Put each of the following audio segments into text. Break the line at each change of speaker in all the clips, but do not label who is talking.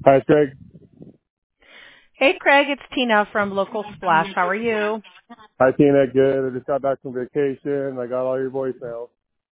Hi, Greg.
Hey, Craig, it's Tina from Local Splash. How are you?
Hi, Tina. Good. I just got back from vacation. I got all your voicemails.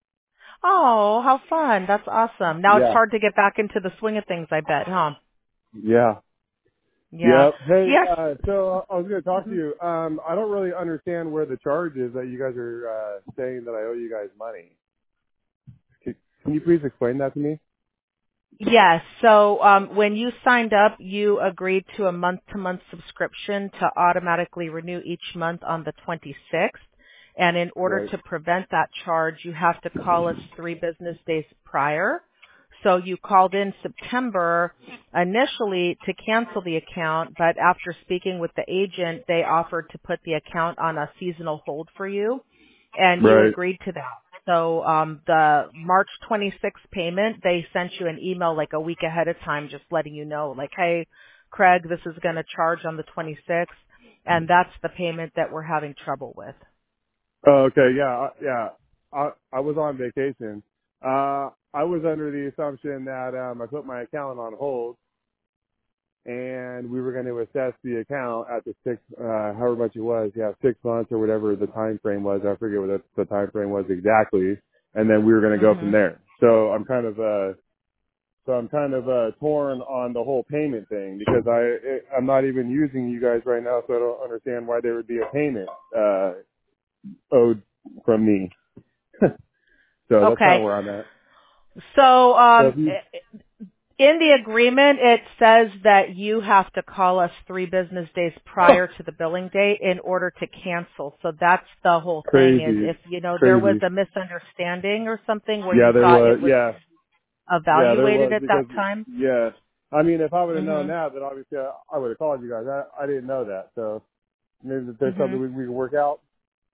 Oh, how fun. That's awesome. Now it's
Yeah.
hard to get back into the swing of things, I bet, huh?
Yeah.
Yeah.
Yep. Hey,
Yes.
so I was going to talk to
Mhm.
you. I don't really understand where the charge is that you guys are saying that I owe you guys money. Can you please explain that to me?
Yes. So when you signed up, you agreed to a month-to-month subscription to automatically renew each month on the 26th. And in order
Right.
to prevent that charge, you have to call us 3 business days prior. So you called in September initially to cancel the account, but after speaking with the agent, they offered to put the account on a seasonal hold for you, and you
Right.
agreed to that. So the March 26th payment, they sent you an email like a week ahead of time just letting you know, like, hey, Craig, this is going to charge on the 26th, and that's the payment that we're having trouble with.
Oh, okay. Yeah. Yeah. I was on vacation. I was under the assumption that I put my account on hold and we were going to assess the account at the however much it was, 6 months or whatever the time frame was. I forget what the time frame was exactly, and then we were going to go from
Mhm.
there. So I'm kind of torn on the whole payment thing because I'm not even using you guys right now, so I don't understand why there would be a payment owed from me. So that's kind of
Okay.
where I'm at.
So
So if you
in the agreement, it says that you have to call us 3 business days prior to the billing date in order to cancel. So that's the whole thing is
crazy,
if, there was
crazy.
a misunderstanding or something where
Yeah,
you
there
thought
was.
it was
Yeah, yeah, there
evaluated
was
at that
because
time.
yeah. I mean, if I would have known
Mhm.
that, then obviously I would have called you guys. I didn't know that, so maybe that there's something
Mhm.
we can work out.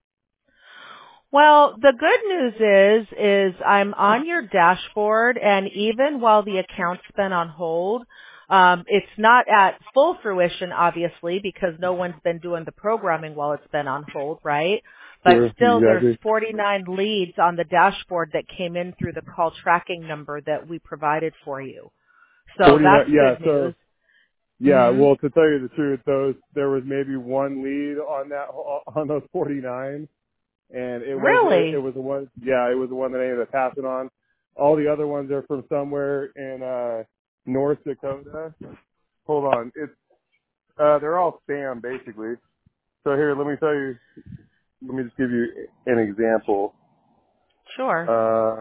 Well, the good news is I'm on your dashboard, and even while the account's been on hold, it's not at full fruition, obviously, because no one's been doing the programming while it's been on hold, right? But
Sure,
still, there's
exactly.
49 leads on the dashboard that came in through the call tracking number that we provided for you. So
49.
that's
Yeah,
good
so
news.
yeah.
Mhm.
Well, to tell you the truth, there was maybe one lead on those 49, and it
Really?
was the one. Yeah, it was the one that I ended up passing on. All the other ones are from somewhere in North Dakota. Hold on, it's they're all spam basically. So here, let me tell you. Let me just give you an example.
Sure.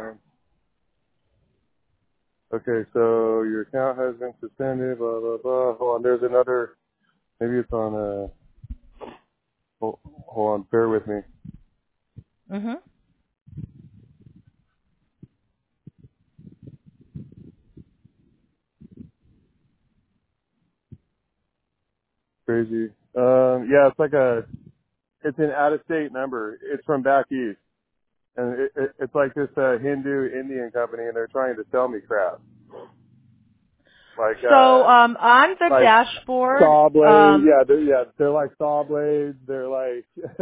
Okay, so your account has been suspended, blah, blah, blah. Hold on, there's another, maybe it's on, hold on, bear with me.
Mhm.
Crazy. Yeah, it's an out-of-state number. It's from back east. And it's like this, Hindu Indian company, and they're trying to sell me crap. Like,
So on the
like
dashboard,
saw blades. They're like saw blades. They're like,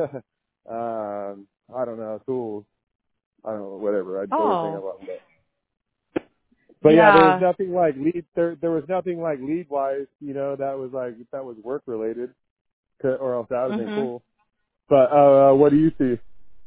I don't know, tools. I don't know, whatever. I don't think
oh,
about that. But yeah, there was
yeah.
nothing like lead. There was nothing like lead wise, that was work related, or else that would have been
Mhm.
cool. But what do you see?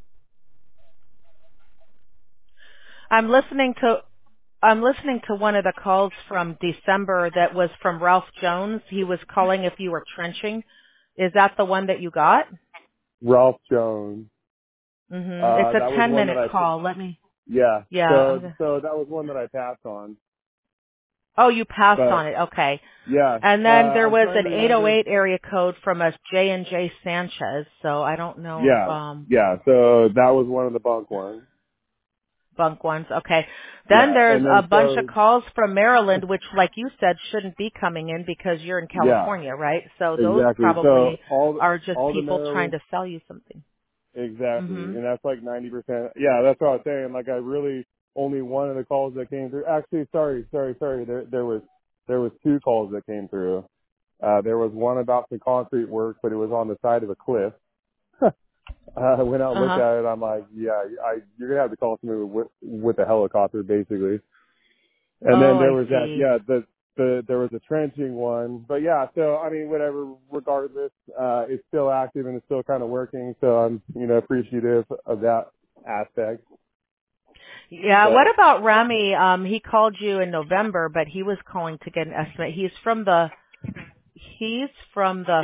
I'm listening to I'm listening to one of the calls from December that was from Ralph Jones. He was calling if you were trenching. Is that the one that you got?
Ralph Jones.
Mhm. It's a
That was one that
10-minute call. Let me.
yeah.
Yeah.
So that was one that I passed on.
Oh, you passed on
But
it. Okay.
yeah,
And then there
I'm
was
trying
an
to remember.
808 area code from a J&J Sanchez. So I don't know
Yeah, yeah. So that was one of the bunk ones.
bunk ones. Okay. Then
Yeah,
there's
and
a
then
bunch of calls from Maryland, which, like you said, shouldn't be coming in because you're in
yeah,
California, right? So those
exactly. So
probably are just
all the
people trying
Maryland.
to sell you something.
Exactly.
Mhm.
And that's like 90%. Yeah, that's what I was saying. Like I really only one of the calls that came through. Actually, sorry. There was 2 calls that came through. There was one about the concrete work, but it was on the side of a cliff. I went out and
Uh
looked
huh.
at it. I'm like, yeah, you're going to have to call somebody with a helicopter basically. And then
Oh,
there
I
was that,
see.
yeah, there was a trenching one. But yeah, so I mean, whatever. Regardless, it's still active and it's still kind of working. So I'm appreciative of that aspect.
Yeah, what
But
about Remy? He called you in November, but he was calling to get an estimate. He's from the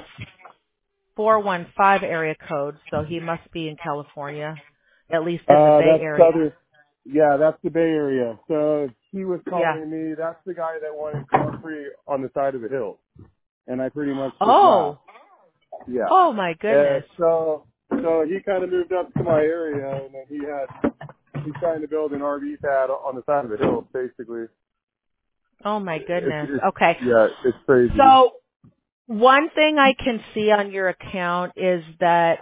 415 area code, so he must be in California, at least in the Bay
that's
Area.
southern. Yeah, that's the Bay Area. So he was
Yeah.
calling me. That's the guy that wanted concrete on the side of the hill, and I pretty much just laughed.
Oh.
Yeah.
Oh my goodness.
So he kind of moved up to my area, and then he's trying to build an RV pad on the side of the hill, basically.
Oh my goodness.
It's
Okay.
yeah, it's crazy.
So one thing I can see on your account is that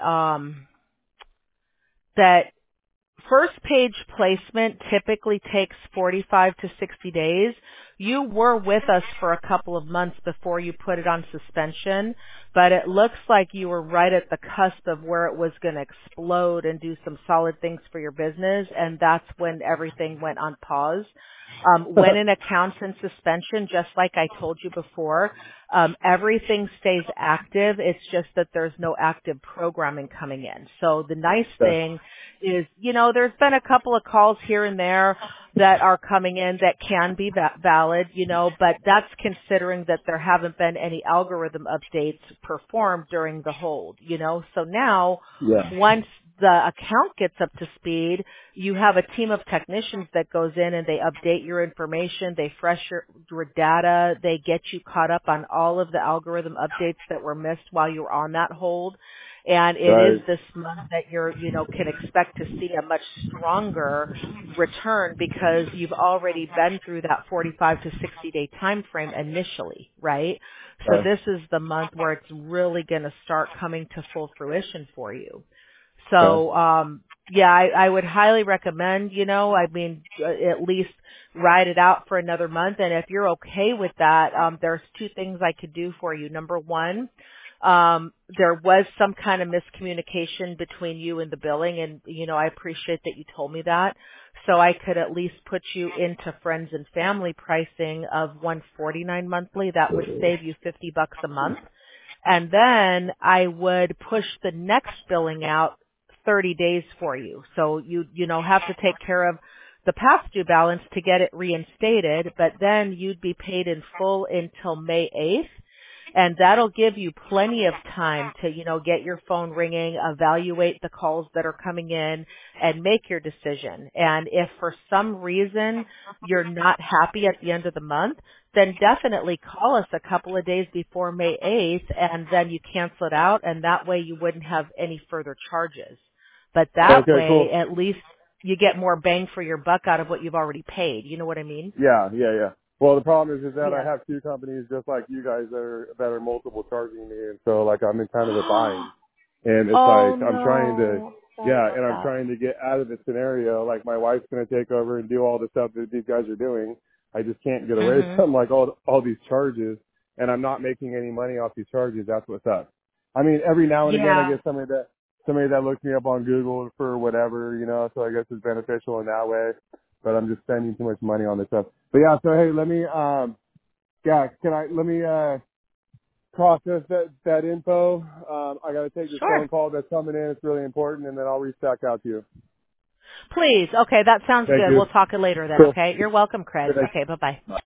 that first page placement typically takes 45 to 60 days. You were with us for a couple of months before you put it on suspension, but it looks like you were right at the cusp of where it was going to explode and do some solid things for your business, and that's when everything went on pause. When an account's in suspension, just like I told you before, everything stays active. It's just that there's no active programming coming in. So the nice thing is, there's been a couple of calls here and there that are coming in that can be valid, but that's considering that there haven't been any algorithm updates performed during the hold, So now,
Yeah.
once the account gets up to speed, you have a team of technicians that goes in and they update your information, they fresh your data, they get you caught up on all of the algorithm updates that were missed while you were on that hold. And it is
Right.
this month that can expect to see a much stronger return because you've already been through that 45 to 60 day time frame initially, right? So
Right.
this is the month where it's really going to start coming to full fruition for you.
Okay.
So, yeah, I would highly recommend, at least ride it out for another month. And if you're okay with that, there's two things I could do for you. Number one, there was some kind of miscommunication between you and the billing, and I appreciate that you told me that. So I could at least put you into friends and family pricing of $149 monthly. That would save you $50 a month. And then I would push the next billing out 30 days for you. So you have to take care of the past due balance to get it reinstated, but then you'd be paid in full until May 8th. And that'll give you plenty of time to, get your phone ringing, evaluate the calls that are coming in, and make your decision. And if for some reason you're not happy at the end of the month, then definitely call us a couple of days before May 8th, and then you cancel it out, and that way you wouldn't have any further charges. But that
Okay.
way,
Cool.
at least you get more bang for your buck out of what you've already paid. You know what I mean?
Yeah. Yeah. Yeah. Well, the problem is that I
Yeah.
have two companies just like you guys that are multiple charging me, and so like I'm in kind of a bind, and it's
Oh
like I'm trying to.
no. Sorry
Yeah,
about
and I'm
that.
trying to get out of the scenario. Like my wife's going to take over and do all the stuff that these guys are doing. I just can't get away
Mhm.
from like all these charges, and I'm not making any money off these charges. That's what sucks. I mean, every now and again I
Yeah.
get somebody that looks me up on Google for whatever, so I guess it's beneficial in that way. But I'm just spending too much money on this stuff. But yeah, so hey, let me process that info. I got to take this
Sure.
phone call that's coming in. It's really important, and then I'll reach back out to you.
Please. Okay, that sounds
Thank
good.
you.
We'll talk later then,
Cool.
okay? You're welcome, Craig.
Good day.
Okay, bye-bye.